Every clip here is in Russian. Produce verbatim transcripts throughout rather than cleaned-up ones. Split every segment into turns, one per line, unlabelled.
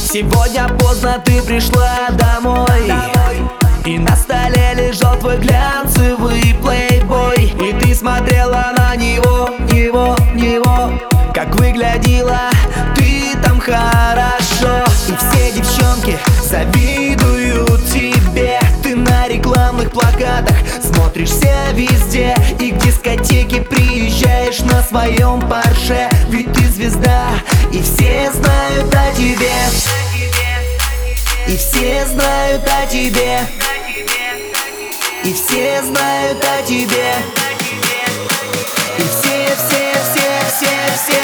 Сегодня поздно ты пришла домой, и на столе лежал твой глянцевый плейбой. И ты смотрела на него, него, него. Как выглядела ты там хорошо. И все девчонки завидуют тебе. Ты на рекламных плакатах смотришься везде. И к дискотеке приезжаешь на своем Порше. Ведь ты звезда, и все знают о тебе. И все знают о тебе. И все знают о тебе. И все, все, все, все, все.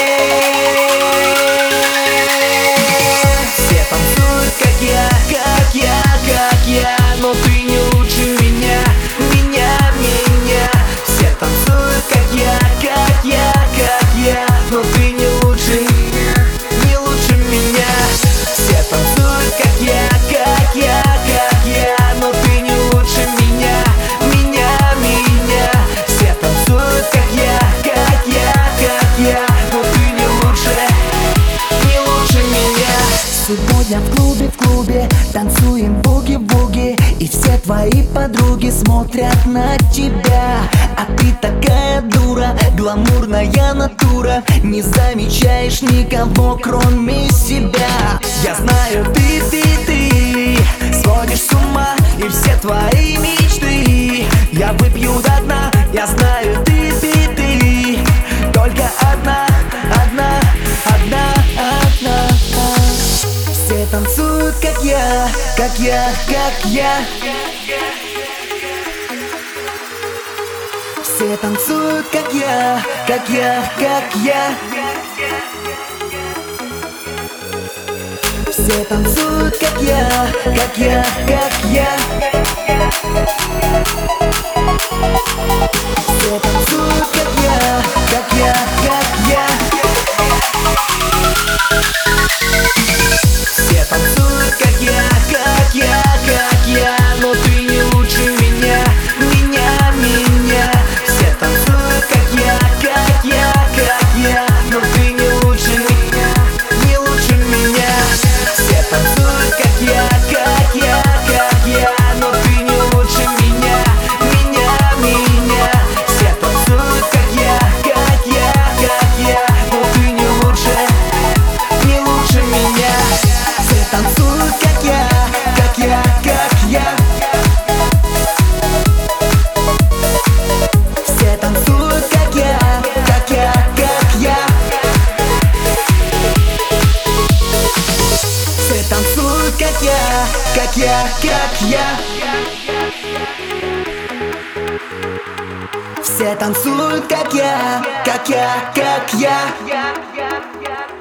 Все танцуют, как я, как я, как я. Но ты не лучше меня, меня, меня. Все танцуют, как я, как я, как я. Но ты не лучше меня, не лучше меня. Все танцуют, как я, как я, как я. Но ты не лучше меня, меня, меня. Все танцуют, как я, как я, как я. Но ты не лучше, не лучше меня. Сегодня в клубе, в клубе танцуем буги-буги. И все твои подруги смотрят на тебя. А ты такая дура, гламурная натура. Не замечаешь никого, кроме себя. Я знаю, ты, ты, ты сводишь с ума. И все твои мечты я выпью до дна. Я знаю, ты, ты, ты только одна, одна, одна, одна. Все танцуют, как я, как я, как я. Все танцуют, как я, как я, как я. Все танцуют, как я, как я, как я. Все танцуют, как я, как я, как я. Все танцуют, как я, как я, как я. Но ты не лучше меня, меня, меня. Все танцуют, как я, как я, как я. Но ты не лучше меня, не лучше меня. Все танцуют, как я, как я, как я. Но ты не лучше меня, меня, меня. Все танцуют, как я, как я, как я. Но ты не лучше, не лучше меня. Все танцуют, как я, как я, как я. Все танцуют, как я, как я, как я. Все танцуют, как я, как я, как я. Все танцуют, как я, как я, как я.